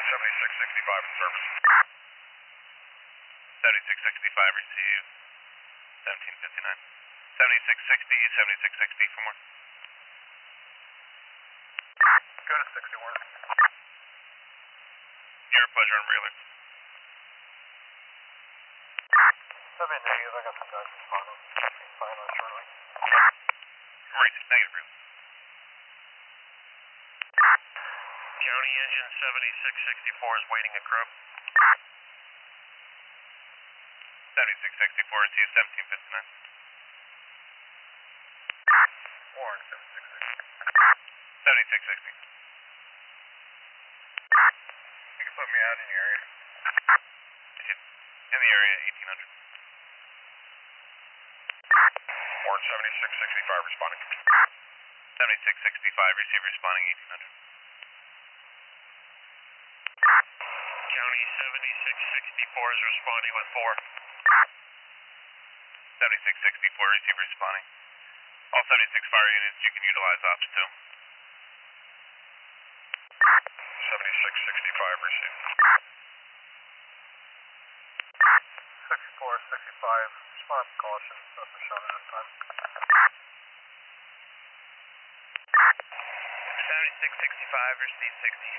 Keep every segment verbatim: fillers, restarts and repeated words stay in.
seventy-six sixty-five in service. seventy-six sixty-five received. seventeen fifty-nine. seventy-six sixty, seventy-six sixty for more. Go to sixty-one. Your pleasure on Railer. seventy negative, I got some guys responding. Fine on shortly. Right, negative Railer. County engine seventy-six sixty-four is waiting a crew. seventy-six sixty-four received. seventeen fifty-nine. Warren, seventy-six sixty. seventy-six sixty. You can put me out in your area. In the area, eighteen hundred. Warren, seventy-six sixty-five responding. seventy-six sixty-five received, responding eighteen hundred. County seventy-six sixty-four is responding with four. seventy-six sixty-four received, responding. All seventy-six fire units, you can utilize ops two. seventy-six sixty-five received. sixty-four sixty-five, respond to caution. Nothing shown at this time. seventy-six sixty-five received sixty.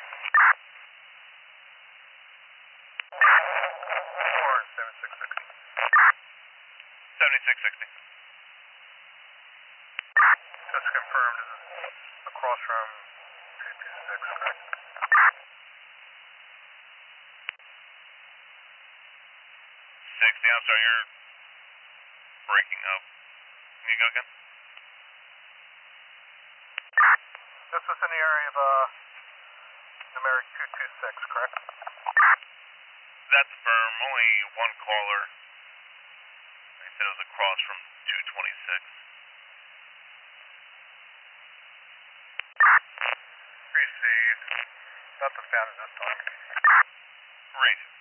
Warren, seventy-six sixty. seventy-six sixty. Just confirmed, this is across from two two six, correct? sixty, I'm sorry, you're breaking up. Can you go again? This is in the area of uh, numeric two two six, correct? That's firm. Only one caller. They said it was across from two twenty-six. Received. Nothing found at this time. Received.